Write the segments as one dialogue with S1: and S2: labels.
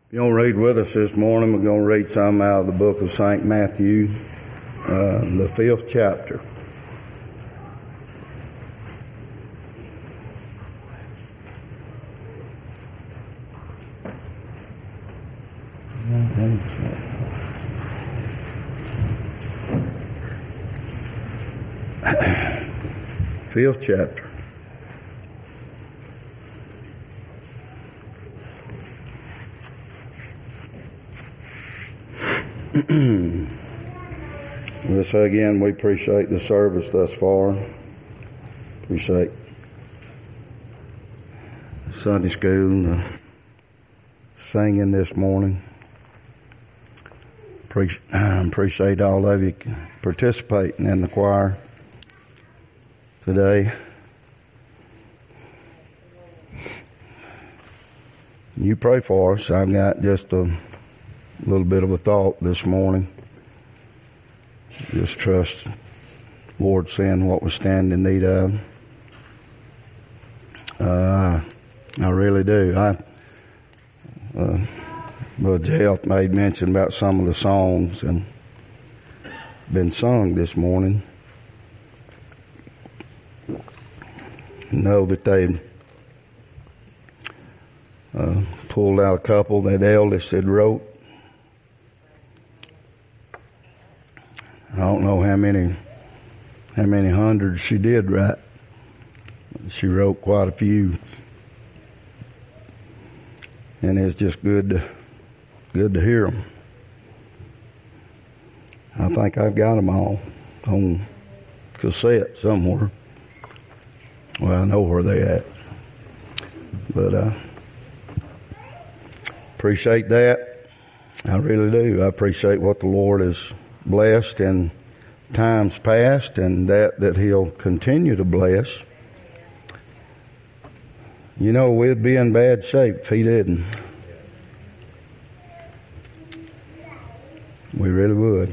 S1: You're going to read with us this morning. We're going to read some out of the book of St. Matthew, the 5th chapter. Fifth chapter. We'll say again, we appreciate the service thus far. Appreciate Sunday school and the singing this morning. Appreciate all of you participating in the choir today. You pray for us. I've got just a little bit of a thought this morning. Just trust Lord seeing what we stand in need of. I really do. Brother Health made mention about some of the songs and been sung this morning. Know that they pulled out a couple that eldest had wrote. I don't know how many hundreds she did write. She wrote quite a few, and it's just good to hear them. I think I've got them all on cassette somewhere. Well, I know where they're at, but appreciate that. I really do. I appreciate what the Lord has blessed in times past, and that He'll continue to bless. You know, we'd be in bad shape if He didn't. We really would.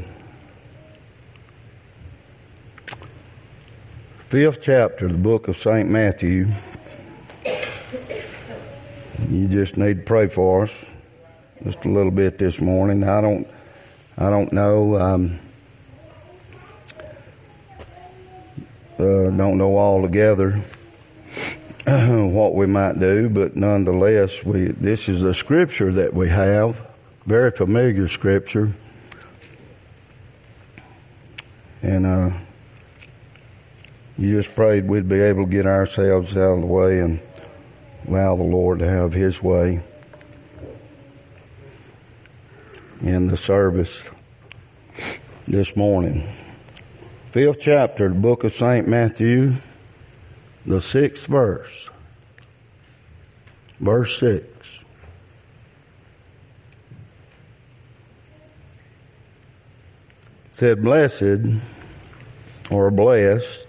S1: 5th chapter of the book of St. Matthew. You just need to pray for us just a little bit this morning. I don't know. Don't know altogether what we might do, but nonetheless, this is a scripture that we have, very familiar scripture, and you just prayed we'd be able to get ourselves out of the way and allow the Lord to have His way in the service this morning. 5th chapter, the book of St. Matthew, the 6th verse. Verse 6. It said, "Blessed or blessed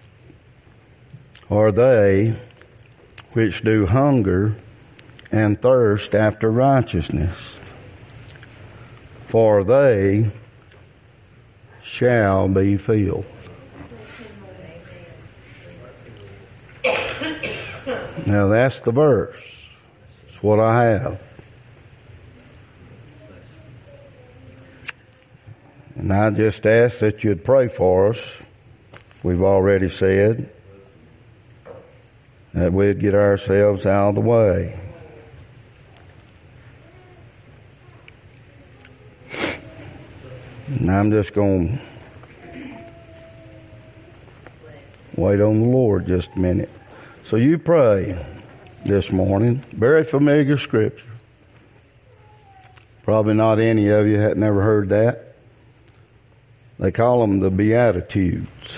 S1: are they which do hunger and thirst after righteousness, for they shall be filled." Now that's the verse. It's what I have. And I just ask that you'd pray for us. We've already said that we'd get ourselves out of the way. And I'm just going to wait on the Lord just a minute. So you pray this morning. Very familiar scripture. Probably not any of you had never heard that. They call them the Beatitudes.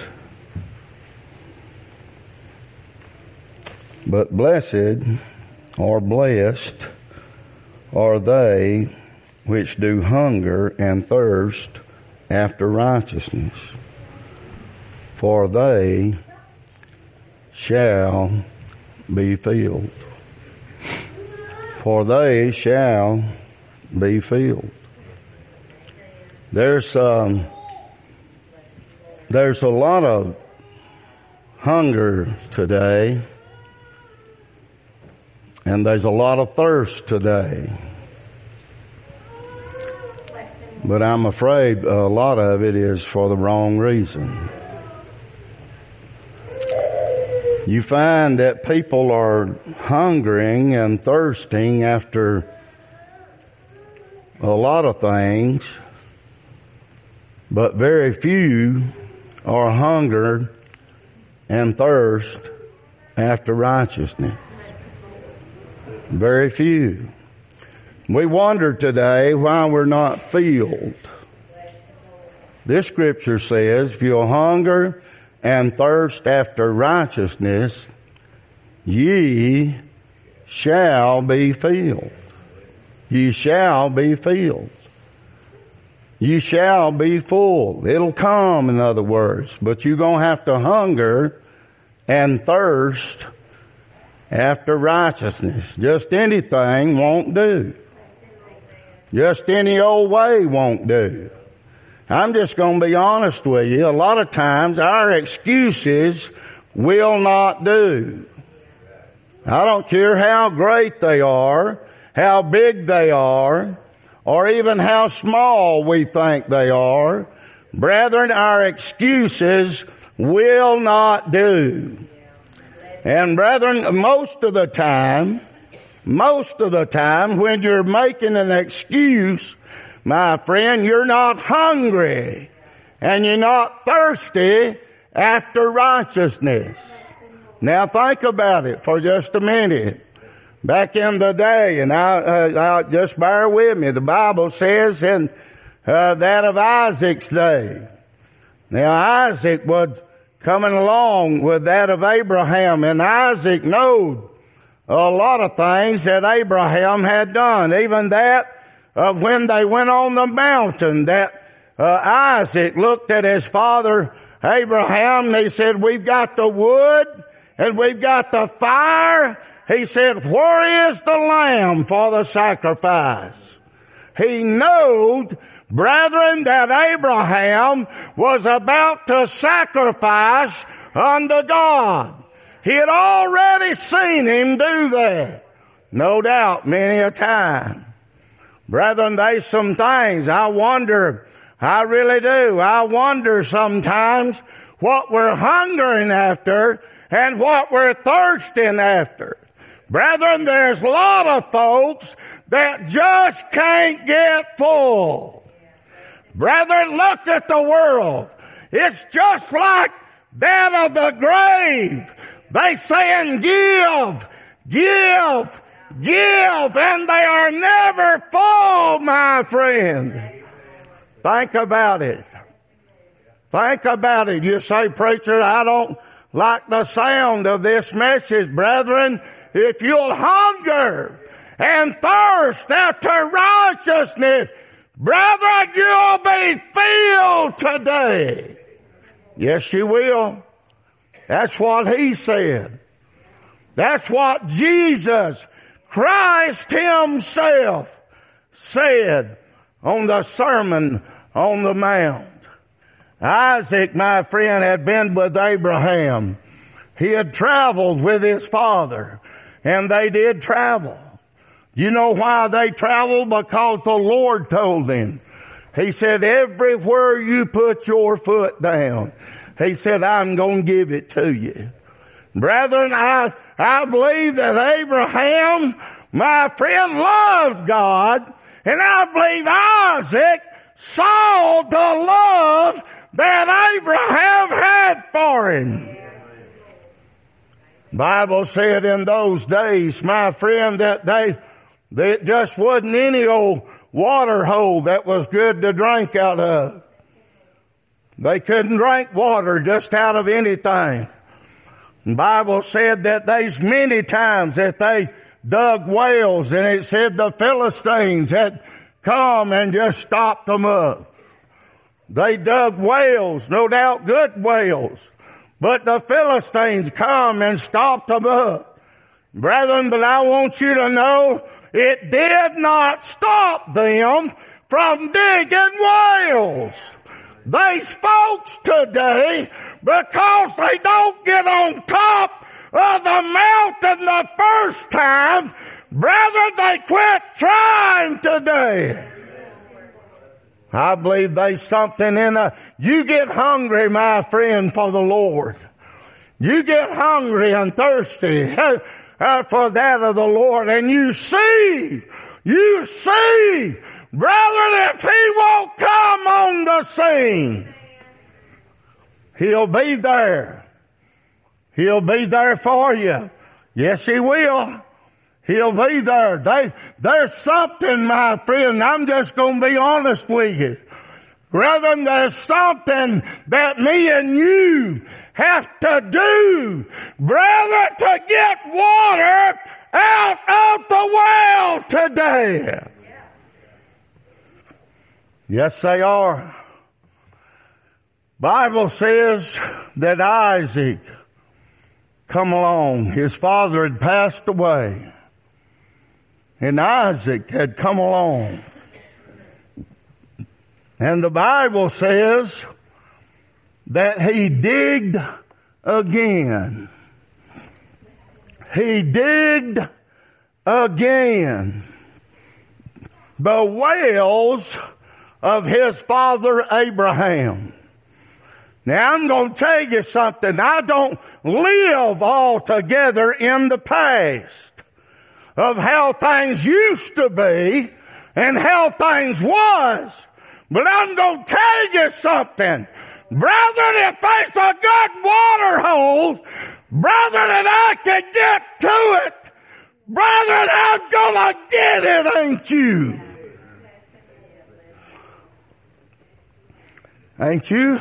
S1: But blessed or blessed are they which do hunger and thirst after righteousness, for they shall be filled. For they shall be filled. There's a lot of hunger today, and there's a lot of thirst today. But I'm afraid a lot of it is for the wrong reason. You find that people are hungering and thirsting after a lot of things, but very few are hungered and thirst after righteousness. Very few. We wonder today why we're not filled. This scripture says, if you'll hunger and thirst after righteousness, ye shall be filled. Ye shall be filled. You shall be full. It'll come, in other words. But you're going to have to hunger and thirst after righteousness. Just anything won't do. Just any old way won't do. I'm just going to be honest with you. A lot of times our excuses will not do. I don't care how great they are, how big they are, or even how small we think they are. Brethren, our excuses will not do. And brethren, most of the time, when you're making an excuse, my friend, you're not hungry and you're not thirsty after righteousness. Now think about it for just a minute. Back in the day, and I'll just bear with me, the Bible says in that of Isaac's day. Now Isaac was coming along with that of Abraham, and Isaac knowed a lot of things that Abraham had done. Even that of when they went on the mountain, that Isaac looked at his father Abraham and he said, we've got the wood and we've got the fire. He said, where is the lamb for the sacrifice? He knowed, brethren, that Abraham was about to sacrifice unto God. He had already seen him do that. No doubt, many a time. Brethren, there's some things I wonder, I really do. I wonder sometimes what we're hungering after and what we're thirsting after. Brethren, there's a lot of folks that just can't get full. Brethren, look at the world. It's just like that of the grave. They saying give, give, give, and they are never full, my friend. Think about it. Think about it. You say, preacher, I don't like the sound of this message. Brethren, if you'll hunger and thirst after righteousness, brethren, you'll be filled today. Yes, you will. That's what he said. That's what Jesus Christ himself said on the Sermon on the Mount. Isaac, my friend, had been with Abraham. He had traveled with his father, and they did travel. You know why they traveled? Because the Lord told them. He said, everywhere you put your foot down, he said, I'm going to give it to you. Brethren, I believe that Abraham, my friend, loved God, and I believe Isaac saw the love that Abraham had for him. Bible said in those days, my friend, that there just wasn't any old water hole that was good to drink out of. They couldn't drink water just out of anything. The Bible said that there's many times that they dug wells, and it said the Philistines had come and just stopped them up. They dug wells, no doubt good wells, but the Philistines come and stopped them up. Brethren, but I want you to know it did not stop them from digging wells. These folks today, because they don't get on top of the mountain the first time, brethren, they quit trying today. I believe there's something you get hungry, my friend, for the Lord. You get hungry and thirsty for that of the Lord, and you see, brethren, if He won't come on the scene, He'll be there. He'll be there for you. Yes, He will. He'll be there. There's something, my friend, I'm just going to be honest with you. Brethren, there's something that me and you have to do, brethren, to get water out of the well today. Yes, they are. Bible says that Isaac come along. His father had passed away, and Isaac had come along. And the Bible says that he digged again. He digged again the wells of his father Abraham. Now I'm going to tell you something. I don't live altogether in the past of how things used to be and how things was. But I'm going to tell you something. Brethren, if there's a good water hole, brethren, and I can get to it, brethren, I'm going to get it, ain't you? Ain't you?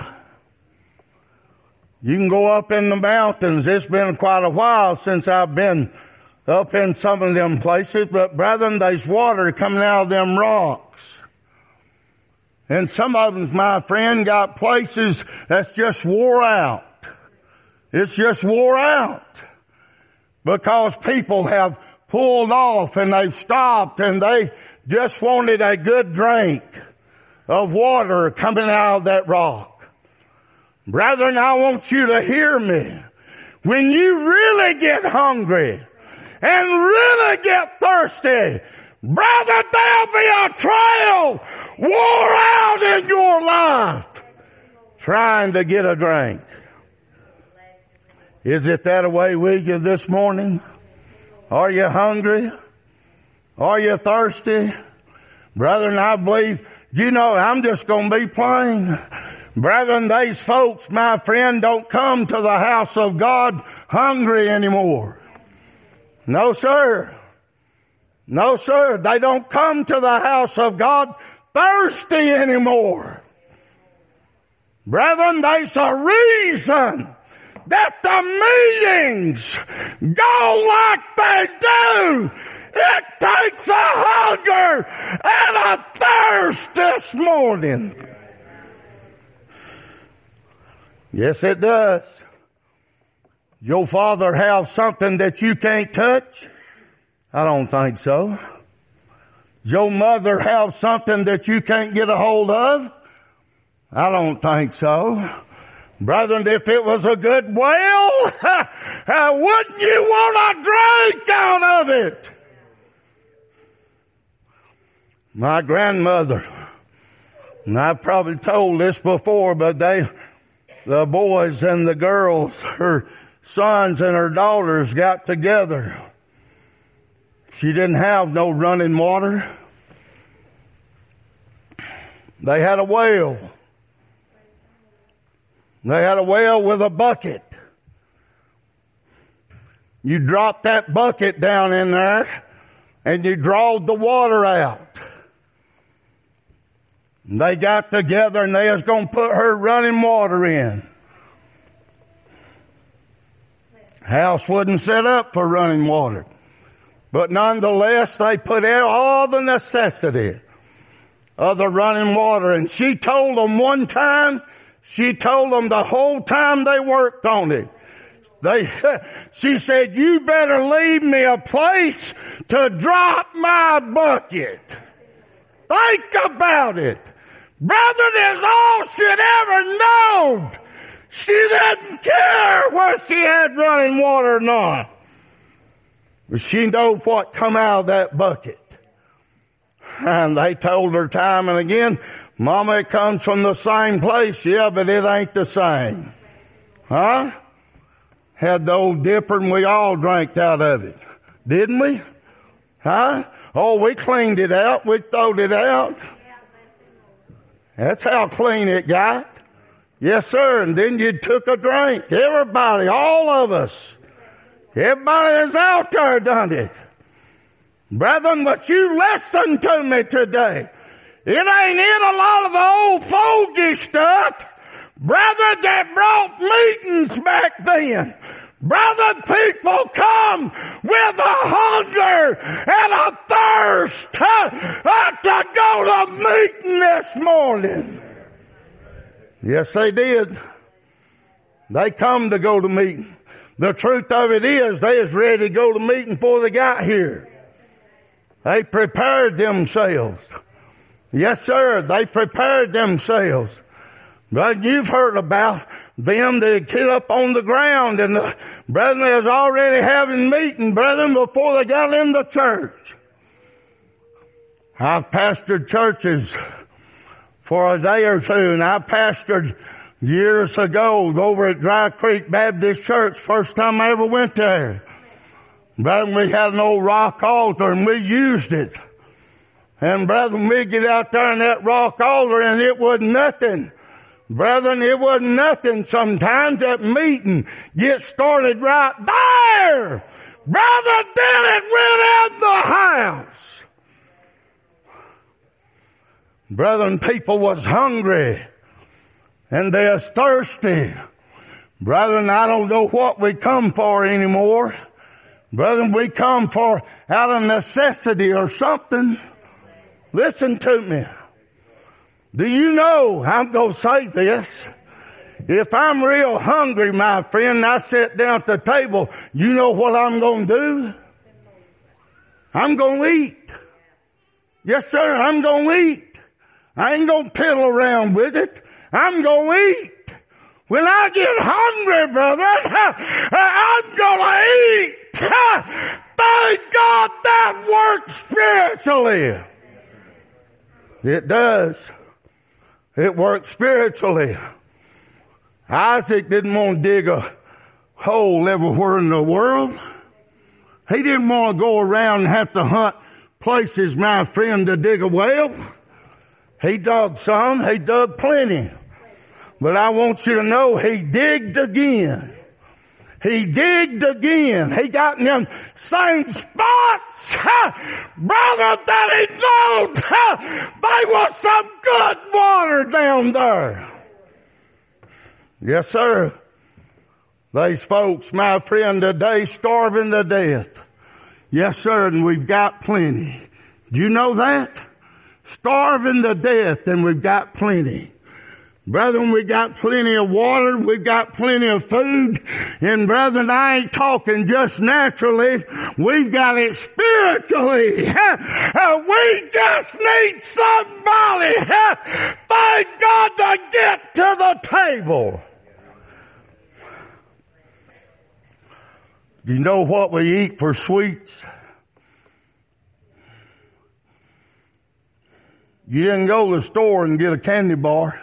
S1: You can go up in the mountains. It's been quite a while since I've been up in some of them places, but brethren, there's water coming out of them rocks. And some of them, my friend, got places that's just wore out. It's just wore out. Because people have pulled off and they've stopped and they just wanted a good drink of water coming out of that rock. Brethren, I want you to hear me. When you really get hungry and really get thirsty, brother, there'll be a trail wore out in your life trying to get a drink. Is it that way with you this morning? Are you hungry? Are you thirsty? Brethren, I believe, I'm just going to be plain. Brethren, these folks, my friend, don't come to the house of God hungry anymore. No, sir. No, sir. They don't come to the house of God thirsty anymore. Brethren, there's a reason that the meetings go like they do. It takes a hunger and a thirst this morning. Yes, it does. Your father have something that you can't touch? I don't think so. Your mother have something that you can't get a hold of? I don't think so. Brethren, if it was a good well, wouldn't you want a drink out of it? My grandmother, and I've probably told this before, but the boys and the girls, her sons and her daughters got together. She didn't have no running water. They had a well. They had a well with a bucket. You drop that bucket down in there and you drawed the water out. And they got together and they was going to put her running water in. House wouldn't set up for running water. But nonetheless, they put out all the necessity of the running water. And she told them one time, she told them the whole time they worked on it. She said, you better leave me a place to drop my bucket. Think about it. Brother, that's all she'd ever known. She didn't care whether she had running water or not. But she knew what come out of that bucket. And they told her time and again, Mama, it comes from the same place. Yeah, but it ain't the same. Huh? Had the old dipper and we all drank out of it. Didn't we? Huh? Oh, we cleaned it out. We throwed it out. That's how clean it got. Yes, sir. And then you took a drink. Everybody, all of us. Everybody that's out there done it. Brethren, but you listen to me today. It ain't in a lot of the old fogey stuff. Brethren, that brought meetings back then. Brethren, people come with a hunger and a thirst to go to meeting this morning. Yes, they did. They come to go to meeting. The truth of it is, they was ready to go to meeting before they got here. They prepared themselves. Yes, sir, they prepared themselves. But you've heard about them that get up on the ground, and the brethren is already having meeting, brethren, before they got in the church. I've pastored churches for a day or two, and I pastored years ago over at Dry Creek Baptist Church, first time I ever went there. Brethren, we had an old rock altar and we used it. And brethren, we get out there in that rock altar and it wasn't nothing. Brethren, it wasn't nothing. Sometimes that meeting gets started right there. Brother, then it went in the house. Brethren, people was hungry and they was thirsty. Brethren, I don't know what we come for anymore. Brethren, we come for out of necessity or something. Listen to me. Do you know, I'm going to say this. If I'm real hungry, my friend, and I sit down at the table, you know what I'm going to do? I'm going to eat. Yes, sir, I'm going to eat. I ain't going to piddle around with it. I'm going to eat. When I get hungry, brother, I'm going to eat. Thank God that works spiritually. It does. It works spiritually. Isaac didn't want to dig a hole everywhere in the world. He didn't want to go around and have to hunt places, my friend, to dig a well. He dug some. He dug plenty. But I want you to know he digged again. He digged again. He got in them same spots, brother, that he knowed there was some good water down there. Yes, sir. These folks, my friend, today starving to death. Yes, sir, and we've got plenty. Do you know that? Starving to death and we've got plenty. Brethren, we got plenty of water, we've got plenty of food, and brethren, I ain't talking just naturally, we've got it spiritually. We just need somebody, thank God, to get to the table. Do you know what we eat for sweets? You didn't go to the store and get a candy bar.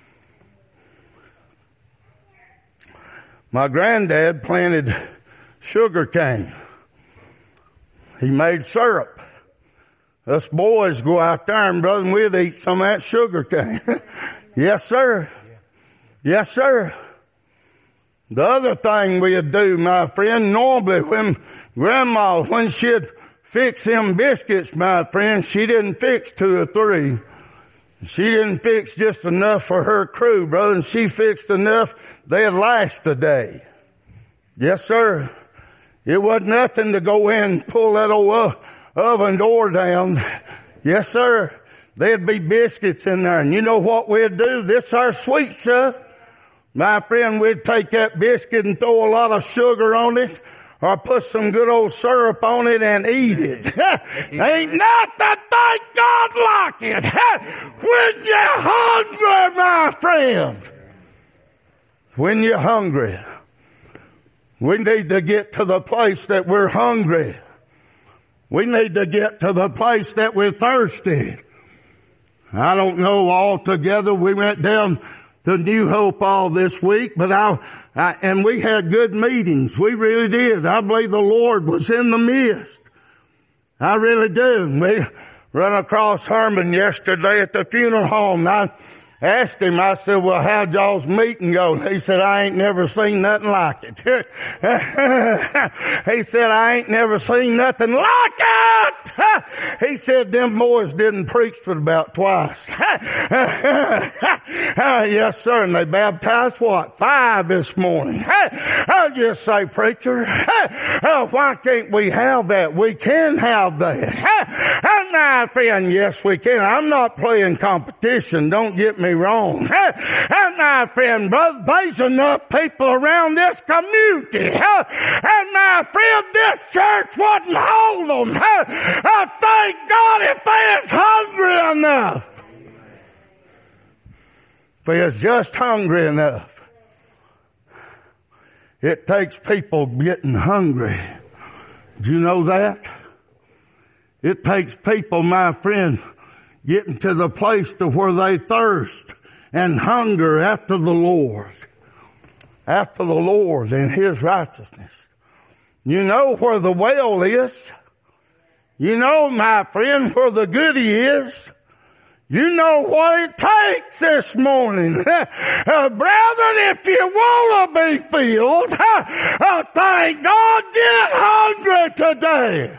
S1: My granddad planted sugar cane. He made syrup. Us boys go out there and brother, we'd eat some of that sugar cane. Yes, sir. Yes, sir. The other thing we'd do, my friend, normally when Grandma, when she'd fix them biscuits, my friend, she didn't fix 2 or 3. She didn't fix just enough for her crew, brother, and she fixed enough they'd last a day. Yes, sir. It wasn't nothing to go in and pull that old oven door down. Yes, sir. There'd be biscuits in there. And you know what we'd do? This our sweet stuff. My friend, we'd take that biscuit and throw a lot of sugar on it, or put some good old syrup on it and eat it. Ain't nothing, thank God, like it. When you're hungry, my friend. When you're hungry. We need to get to the place that we're hungry. We need to get to the place that we're thirsty. I don't know altogether. We went down to New Hope all this week, but and we had good meetings. We really did. I believe the Lord was in the midst. I really do. We run across Herman yesterday at the funeral home. I asked him, I said, well, how'd y'all's meeting go? He said, I ain't never seen nothing like it. He said, I ain't never seen nothing like it. He said, them boys didn't preach but about twice. Yes, sir. And they baptized what? 5 this morning. I'll just say, preacher, why can't we have that? We can have that. And my friend, yes, we can. I'm not playing competition. Don't get me wrong. And my friend, brother, there's enough people around this community. And my friend, this church wouldn't hold them. Thank God if they is hungry enough. If they is just hungry enough. It takes people getting hungry. Do you know that? It takes people, my friend, getting to the place to where they thirst and hunger after the Lord. After the Lord and His righteousness. You know where the well is. You know, my friend, where the goodie is. You know what it takes this morning. Brethren, if you want to be filled, thank God, get hungry today.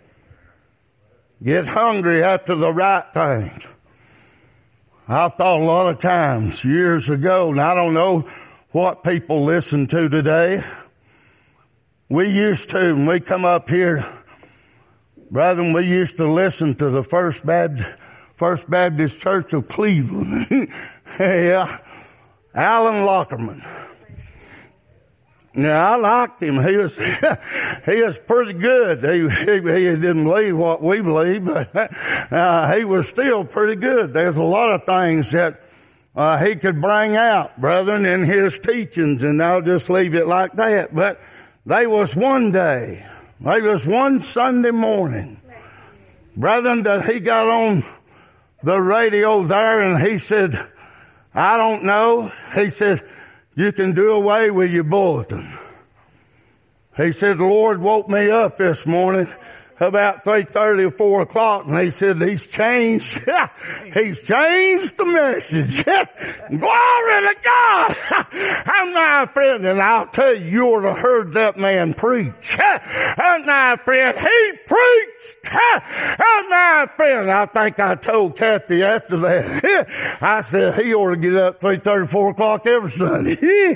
S1: Get hungry after the right things. I've thought a lot of times years ago, and I don't know what people listen to today. We used to, when we come up here, brethren, we used to listen to the First Baptist Church of Cleveland. Yeah. Alan Lockerman. Now, I liked him. He was pretty good. He didn't believe what we believe, but, he was still pretty good. There's a lot of things that, he could bring out, brethren, in his teachings, and I'll just leave it like that. But there was one Sunday morning, brethren, that he got on the radio there and he said, I don't know. He said, you can do away with your bulletin. He said, the Lord woke me up this morning about 3:30 or 4 o'clock, and he said, He's changed the message. Glory to God. I'm my friend, and I'll tell you, you ought to heard that man preach. And my friend, he preached. And my friend, I think I told Kathy after that, I said, he ought to get up 3:30, 4 o'clock every Sunday.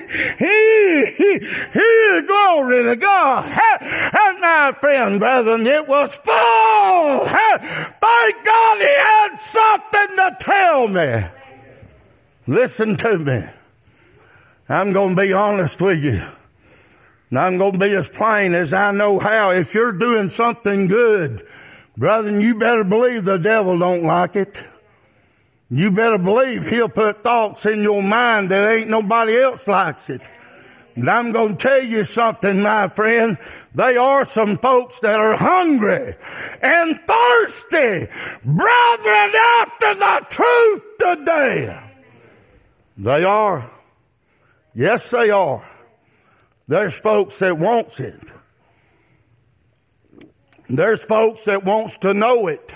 S1: Glory to God. And my friend, brethren, it was full. Thank God he had something to tell me. Listen to me. I'm going to be honest with you. And I'm going to be as plain as I know how. If you're doing something good, brethren, you better believe the devil don't like it. You better believe he'll put thoughts in your mind that ain't nobody else likes it. And I'm going to tell you something, my friend. There are some folks that are hungry and thirsty, brethren, after the truth today. They are. Yes, they are. There's folks that wants it. There's folks that wants to know it.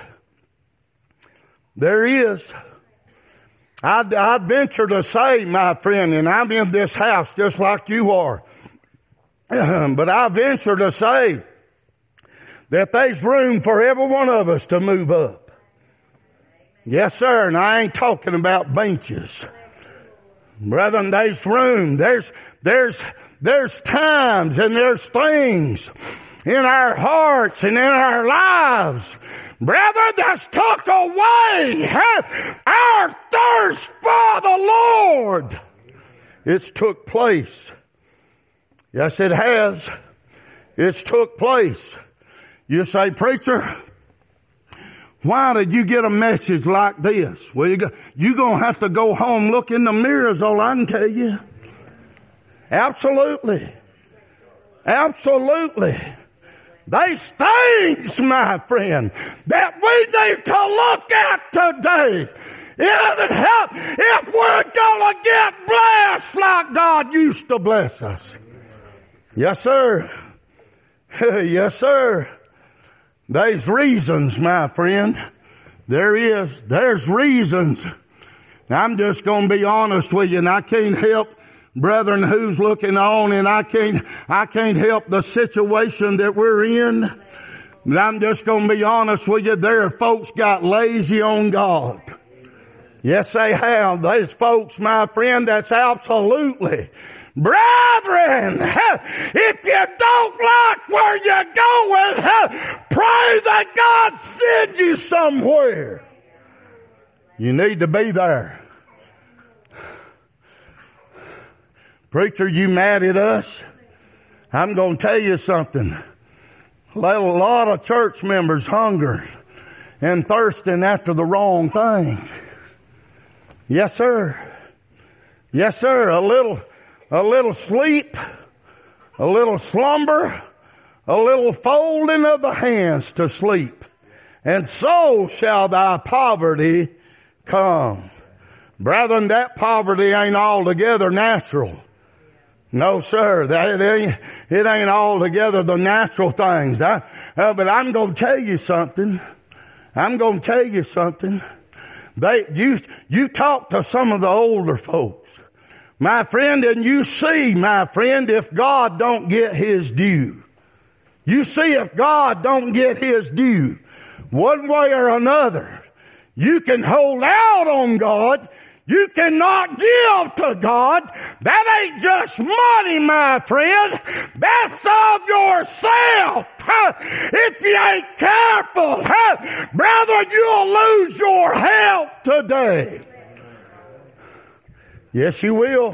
S1: There is. I'd venture to say, my friend, and I'm in this house just like you are, but I venture to say that there's room for every one of us to move up. Yes, sir, and I ain't talking about benches. Brethren, there's room. There's times and there's things in our hearts and in our lives, brethren, that's took away our thirst for the Lord. It's took place. Yes, it has. It's took place. You say, preacher, why did you get a message like this? Well, you're going to have to go home, look in the mirror is all I can tell you. Absolutely. Absolutely. There's things, my friend, that we need to look at today. It'll help if we're going to get blessed like God used to bless us. Yes, sir. Yes, sir. There's reasons, my friend. There's reasons. Now, I'm just going to be honest with you, and I can't help brethren who's looking on, and I can't help the situation that we're in. But I'm just going to be honest with you. There are folks got lazy on God. Yes, they have. There's folks, my friend, that's absolutely. Brethren, if you don't like where you're going, pray that God send you somewhere. You need to be there. Preacher, you mad at us? I'm going to tell you something. A lot of church members hunger and thirsting after the wrong thing. Yes, sir. Yes, sir. A little sleep, a little slumber, a little folding of the hands to sleep. And so shall thy poverty come. Brethren, that poverty ain't altogether natural. No, sir. It ain't altogether the natural things. But I'm going to tell you something. You talk to some of the older folks, my friend, and you see, my friend, if God don't get his due. You see if God don't get his due, one way or another. You can hold out on God. You cannot give to God. That ain't just money, my friend. That's of yourself. If you ain't careful, brother, you'll lose your health today. Yes, you will.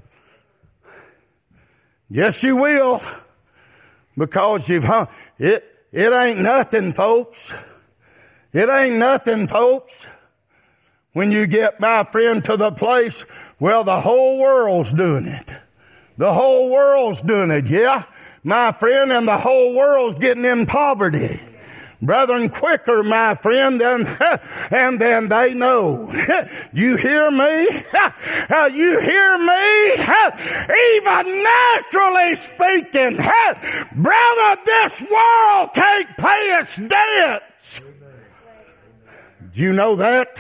S1: Yes, you will. Because it ain't nothing, folks. It ain't nothing, folks. When you get, my friend, to the place, well, the whole world's doing it. The whole world's doing it, yeah, my friend, and the whole world's getting in poverty. Brethren, quicker, my friend, and then they know. You hear me? You hear me? Even naturally speaking, brother, this world can't pay its debts. Do you know that?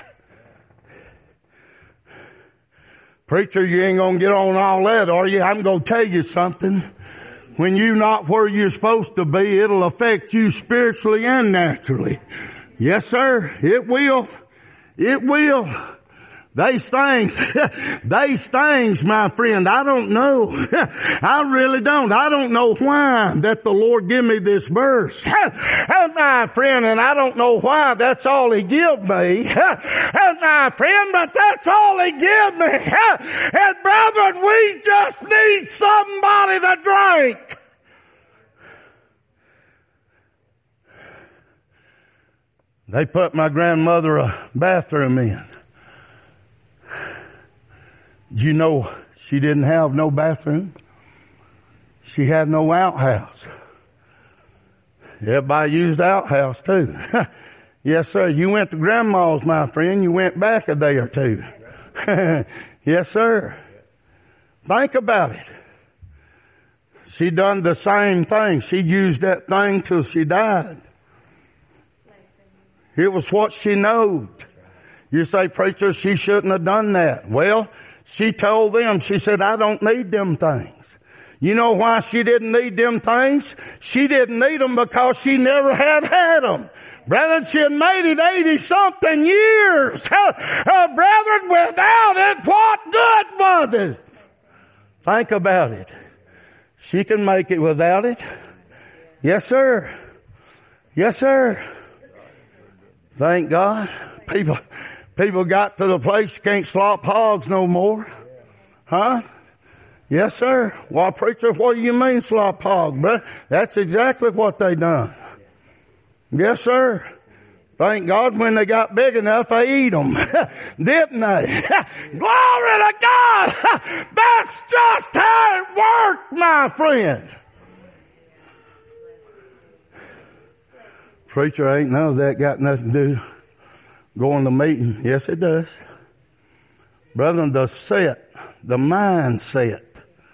S1: Preacher, you ain't gonna get on all that, are you? I'm gonna tell you something. When you're not where you're supposed to be, it'll affect you spiritually and naturally. Yes, sir. It will. It will. These things, my friend, I don't know. I really don't. I don't know why that the Lord give me this verse. My friend, and I don't know why that's all He give me. My friend, but that's all He give me. And brethren, we just need somebody to drink. They put my grandmother a bathroom in. Did you know she didn't have no bathroom? She had no outhouse. Everybody used outhouse too. Yes, sir. You went to grandma's, my friend. You went back a day or two. Yes, sir. Think about it. She done the same thing. She used that thing till she died. It was what she knowed. You say, preacher, she shouldn't have done that. Well, she told them, she said, I don't need them things. You know why she didn't need them things? She didn't need them because she never had them. Brethren, she had made it 80-something years. Brethren, without it, what good was it? Think about it. She can make it without it. Yes, sir. Yes, sir. Thank God. People got to the place you can't slop hogs no more. Huh? Yes, sir. Well, preacher, what do you mean slop hog, bro? That's exactly what they done. Yes, sir. Thank God when they got big enough, they eat them. Didn't they? Glory to God! That's just how it worked, my friend. Preacher, ain't none of that got nothing to do going to meeting. Yes, it does. Brethren, the mindset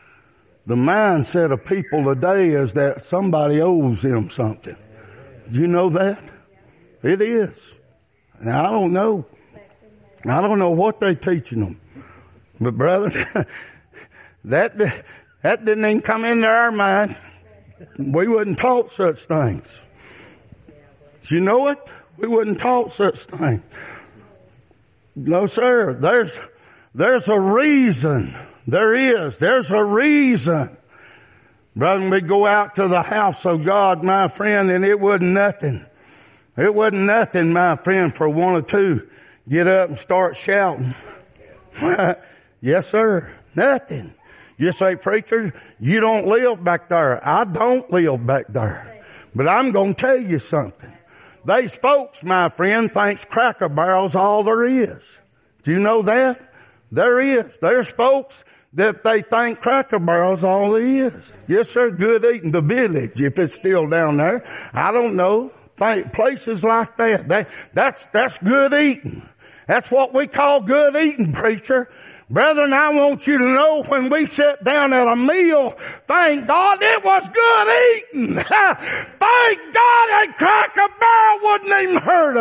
S1: of people today is that somebody owes them something. Do you know that? It is. Now, I don't know what they're teaching them. But brethren, that didn't even come into our mind. We wouldn't taught such things. Do you know it? We wouldn't taught such things. No, sir. There's a reason. There is. There's a reason. Brethren, we go out to the house of God, my friend, and it wasn't nothing. It wasn't nothing, my friend, for one or two get up and start shouting. Yes, sir. Nothing. You say, preacher, you don't live back there. I don't live back there. But I'm going to tell you something. These folks, my friend, thinks Cracker Barrel's all there is. Do you know that? There is. There's folks that they think Cracker Barrel's all there is. Yes, sir. Good eating. The Village, if it's still down there. I don't know. Places like that. That's good eating. That's what we call good eating, preacher. Brethren, I want you to know when we sit down at a meal, thank God it was good eating. Thank God that Cracker Barrel wasn't even heard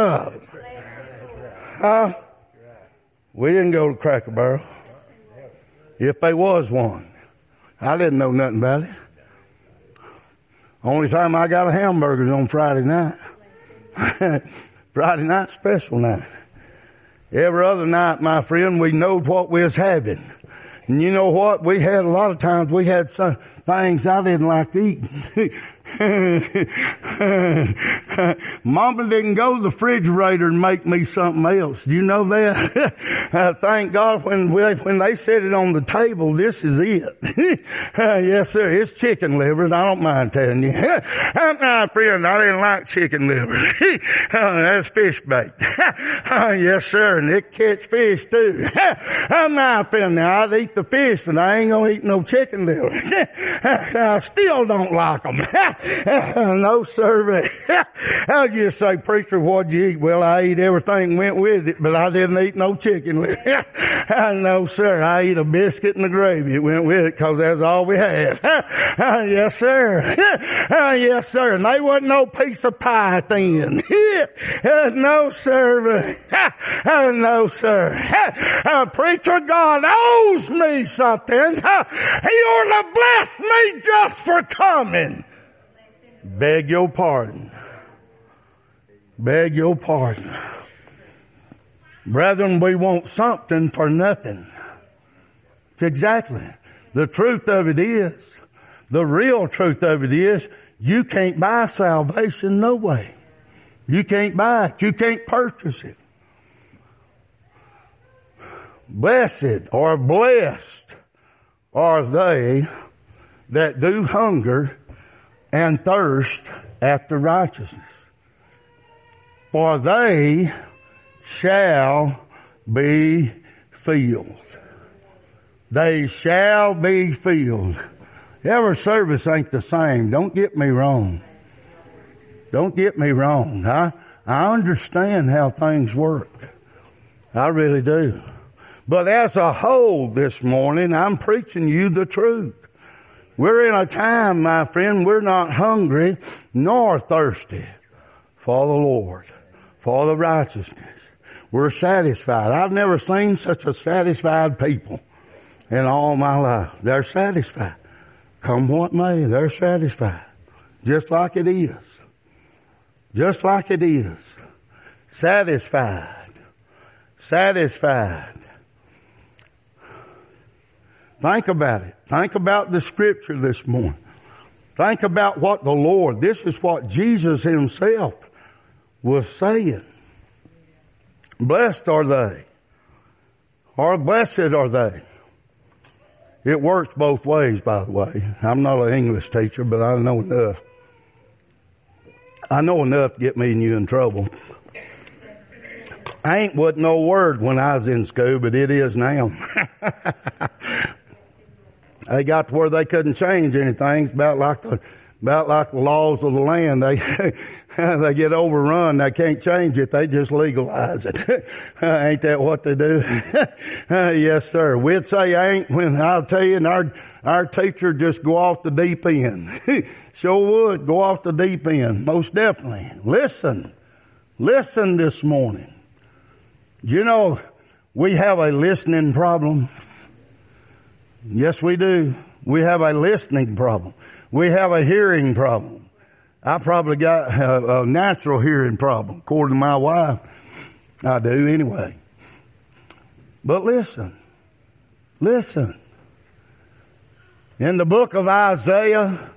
S1: of. We didn't go to Cracker Barrel. If there was one. I didn't know nothing about it. Only time I got a hamburger was on Friday night. Friday night, special night. Every other night, my friend, we knowed what we was having. And you know what? We had a lot of times, we had some things I didn't like to eat. Mama didn't go to the refrigerator and make me something else. Do you know that? Thank God when they set it on the table, this is it. Yes, sir. It's chicken livers. I don't mind telling you. My friend, I didn't like chicken livers. That's fish bait. Yes, sir. And it catch fish too. My friend, now I'd eat the fish, but I ain't gonna eat no chicken liver. I still don't like them. No, sir. I'll just say, preacher, what'd you eat? Well, I ate everything went with it, but I didn't eat no chicken liver. No, sir. I ate a biscuit and the gravy. It went with it because that's all we had. Yes, sir. Yes, sir. And they wasn't no piece of pie then. No, sir. No, sir. Preacher, God owes me something. He ought to bless me just for coming. Beg your pardon. Beg your pardon. Brethren, we want something for nothing. It's exactly. The truth of it is, the real truth of it is, you can't buy salvation no way. You can't buy it. You can't purchase it. Blessed or blessed are they that do hunger and thirst after righteousness, for they shall be filled. They shall be filled. Every service ain't the same. Don't get me wrong. Don't get me wrong. I understand how things work. I really do. But as a whole this morning, I'm preaching you the truth. We're in a time, my friend, we're not hungry nor thirsty for the Lord, for the righteousness. We're satisfied. I've never seen such a satisfied people in all my life. They're satisfied. Come what may, they're satisfied. Just like it is. Just like it is. Satisfied. Satisfied. Think about it. Think about the scripture this morning. Think about what the Lord, this is what Jesus himself was saying. Blessed are they, or blessed are they. It works both ways, by the way. I'm not an English teacher, but I know enough. I know enough to get me and you in trouble. Ain't wasn't no word when I was in school, but it is now. They got to where they couldn't change anything. It's about like the About like the laws of the land. They, they get overrun. They can't change it. They just legalize it. Ain't that what they do? Yes, sir. We'd say ain't when I'll tell you, and our teacher just go off the deep end. Sure would go off the deep end. Most definitely. Listen this morning. Do you know we have a listening problem? Yes, we do. We have a listening problem. We have a hearing problem. I probably got a natural hearing problem, according to my wife. I do anyway. But listen. In the book of Isaiah,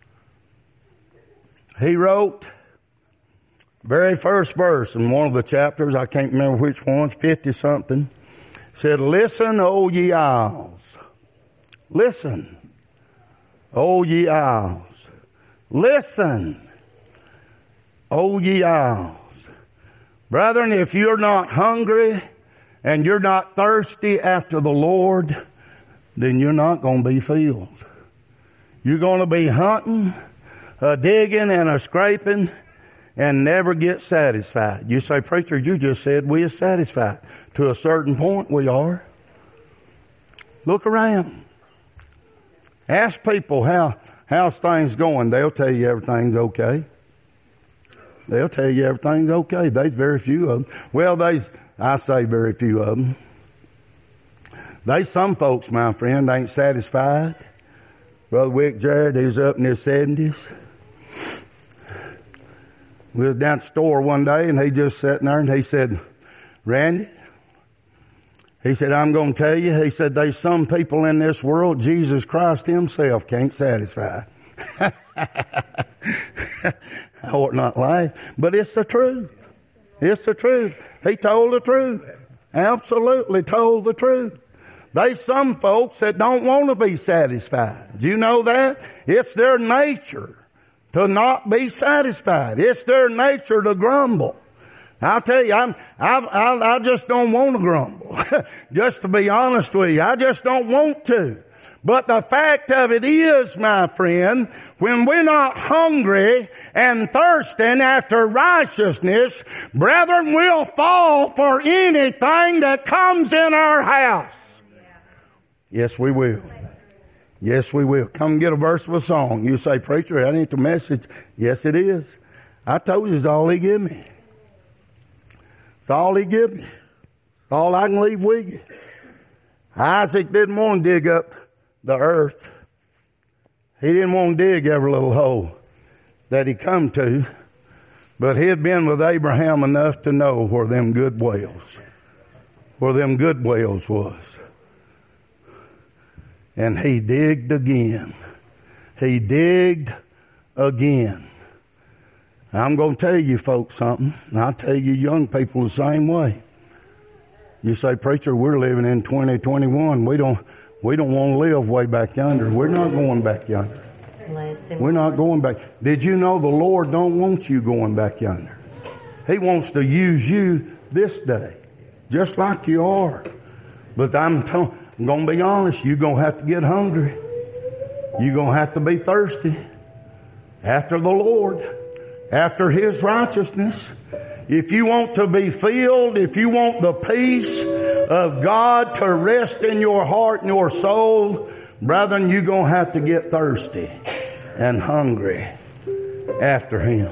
S1: he wrote, very first verse in one of the chapters, I can't remember which one, 50 something, said, "Listen, O ye isles. Listen, O ye isles. Listen, O ye isles." Brethren, if you're not hungry and you're not thirsty after the Lord, then you're not going to be filled. You're going to be hunting, digging and a scraping and never get satisfied. You say, "Preacher, you just said we are satisfied." To a certain point we are. Look around. Ask people how's things going. They'll tell you everything's okay. They'll tell you everything's okay. There's very few of them. Well, I say very few of them. There's some folks, my friend, ain't satisfied. Brother Wick Jared, he was up in his 70s. We was down at the store one day and he just sat there and he said, "Randy," he said, "I'm going to tell you," he said, "there's some people in this world Jesus Christ himself can't satisfy." I ought not laugh, but it's the truth. It's the truth. He told the truth. Absolutely told the truth. There's some folks that don't want to be satisfied. Do you know that? It's their nature to not be satisfied. It's their nature to grumble. I'll tell you, I just don't want to grumble. Just to be honest with you, I just don't want to. But the fact of it is, my friend, when we're not hungry and thirsting after righteousness, brethren, we'll fall for anything that comes in our house. Yes, we will. Yes, we will. Come get a verse of a song. You say, "Preacher, that ain't the message." Yes, it is. I told you it's all he give me. It's all he give me. It's all I can leave with you. Isaac didn't want to dig up the earth. He didn't want to dig every little hole that he come to, but he had been with Abraham enough to know where them good wells was. And he digged again. He digged again. I'm going to tell you folks something. I'll tell you young people the same way. You say, "Preacher, we're living in 2021. We don't want to live way back yonder." We're not going back yonder. We're not going back. Did you know the Lord don't want you going back yonder? He wants to use you this day, just like you are. But I'm going to be honest, you're going to have to get hungry. You're going to have to be thirsty after the Lord, after His righteousness. If you want to be filled, if you want the peace of God to rest in your heart and your soul, brethren, you're going to have to get thirsty and hungry after Him.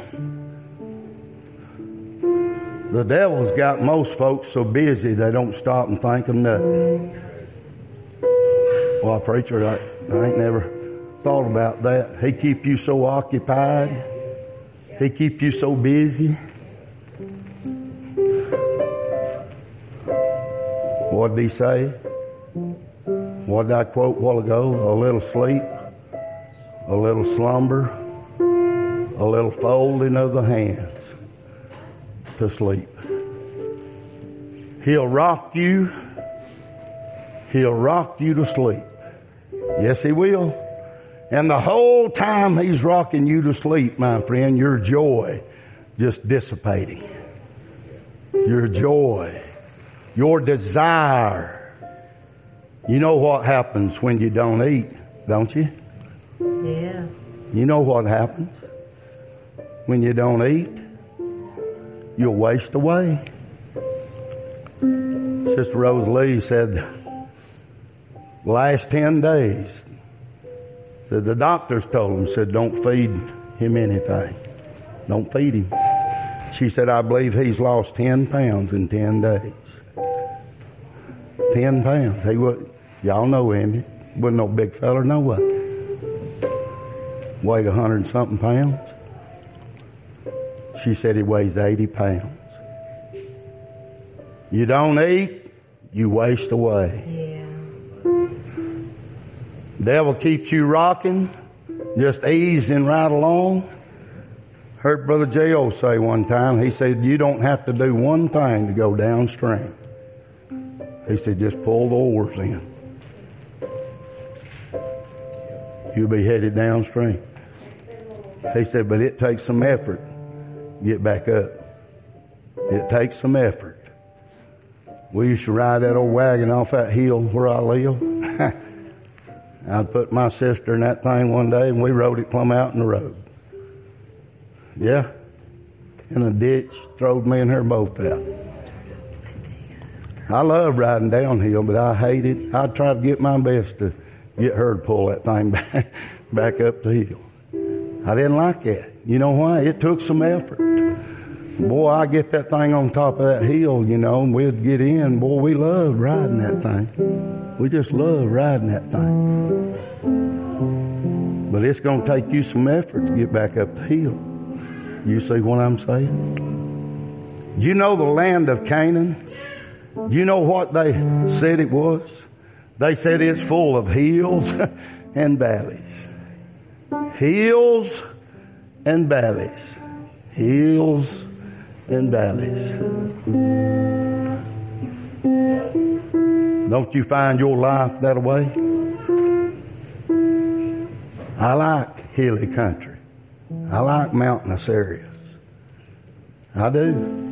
S1: The devil's got most folks so busy they don't stop and think of nothing. "Well, preacher, I ain't never thought about that." He keep you so occupied. He keep you so busy. What did he say? What did I quote a while ago? A little sleep, a little slumber, a little folding of the hands to sleep. He'll rock you. He'll rock you to sleep. Yes, He will. And the whole time He's rocking you to sleep, my friend, your joy just dissipating. Your joy, your desire. You know what happens when you don't eat, don't you?
S2: Yeah.
S1: You know what happens when you don't eat? You'll waste away. Sister Rose Lee said, the last 10 days, said the doctors told him, said, don't feed him anything. Don't feed him. She said, I believe he's lost 10 pounds in 10 days. 10 pounds. He was, y'all know him. He wasn't no big fella, no way. Weighed 100 and something pounds. She said he weighs 80 pounds. You don't eat, you waste away.
S2: Yeah.
S1: Devil keeps you rocking, just easing right along. Heard Brother J.O. say one time, he said, you don't have to do one thing to go downstream. He said, just pull the oars in. You'll be headed downstream. He said, but it takes some effort to get back up. It takes some effort. We used to ride that old wagon off that hill where I live. I'd put my sister in that thing one day and we rode it plumb out in the road. Yeah. In a ditch, throwed me and her both out. I love riding downhill, but I hate it. I try to get my best to get her to pull that thing back up the hill. I didn't like that. You know why? It took some effort. Boy, I get that thing on top of that hill, you know, and we'd get in. Boy, we loved riding that thing. We just love riding that thing. But it's going to take you some effort to get back up the hill. You see what I'm saying? You know the land of Canaan? You know what they said it was? They said it's full of hills and valleys. Hills and valleys. Hills and valleys. Don't you find your life that way? I like hilly country. I like mountainous areas. I do.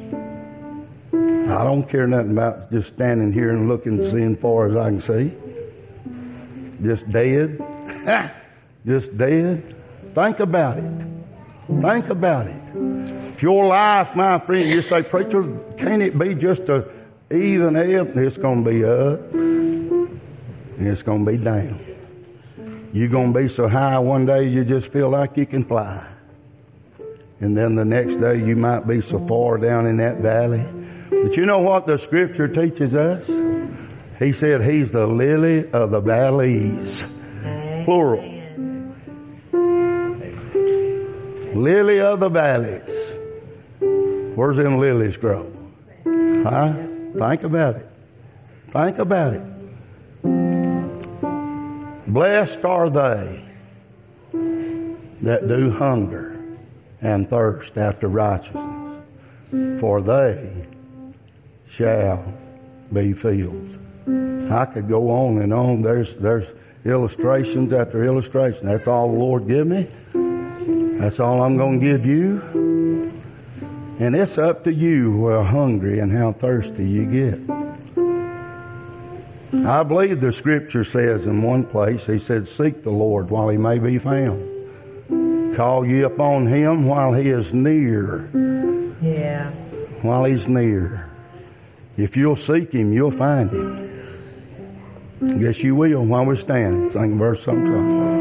S1: I don't care nothing about just standing here and looking and seeing far as I can see. Just dead. Just dead. Think about it. Think about it. If your life, my friend, you say, preacher, can't it be just a even ebb? It's going to be up and it's going to be down. You're going to be so high one day you just feel like you can fly. And then the next day you might be so far down in that valley. But you know what the scripture teaches us? He said he's the lily of the valleys. Plural. Lily of the valleys. Where's them lilies grow? Huh? Think about it. Think about it. Blessed are they that do hunger and thirst after righteousness, for they shall be filled. I could go on and on. There's illustrations after illustration. That's all the Lord give me. That's all I'm going to give you. And it's up to you how hungry and how thirsty you get. I believe the scripture says in one place, he said, seek the Lord while he may be found. Call ye upon him while he is near.
S2: Yeah.
S1: While he's near. If you'll seek him, you'll find him. Yes, you will while we stand. Sing verse sometime.